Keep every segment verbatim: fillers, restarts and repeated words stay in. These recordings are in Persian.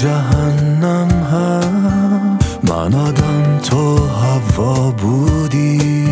جهنم هم من آدم تو هوا بودی.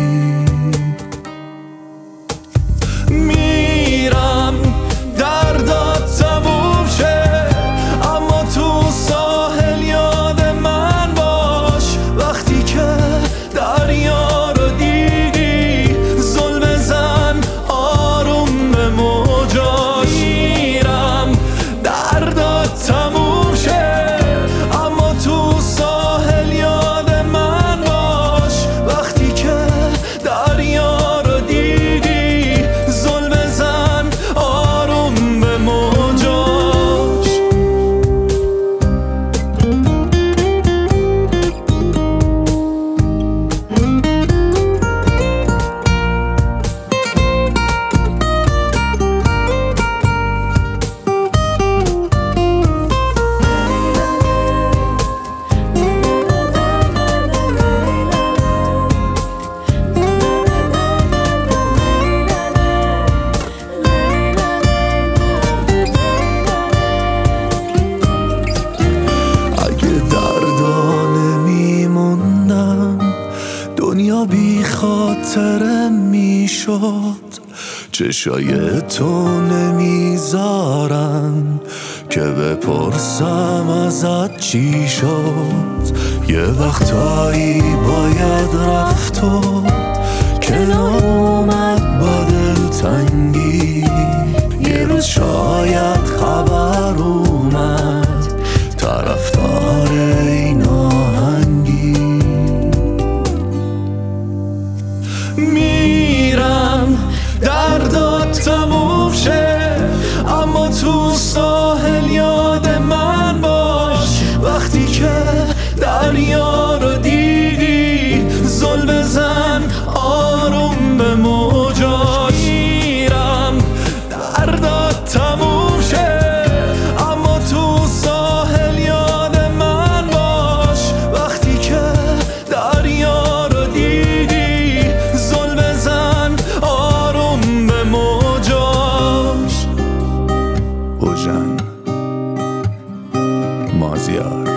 میرم دردات تموم شه، اما تو ساحل یاد من باش. وقتی که دریا رو دیدی زل بزن آروم به موجاش. میرم دردات تموم شه، اما تو ساحل یاد من باش. وقتی که دریا رو دیدی زل بزن آروم به موجاش. دنیا بی خاطره می شد، چشای تو نمیذارن که بپرسم ازت چی شد. یه وقتایی باید رفت و کنار اومد با دلتنگی. یه روز شاید خبر اومد طرفدار این آهنگی. میرم دردات تموم شه، اما تو ساحل یاد من باش. وقتی که دریا رو دیدی زل بزن آروم به موجاش. میرم دردات تموم شه، اما تو ساحل یاد من باش. وقتی که دریا رو دیدی زل بزن آروم به موجاش. اوژن مازیار.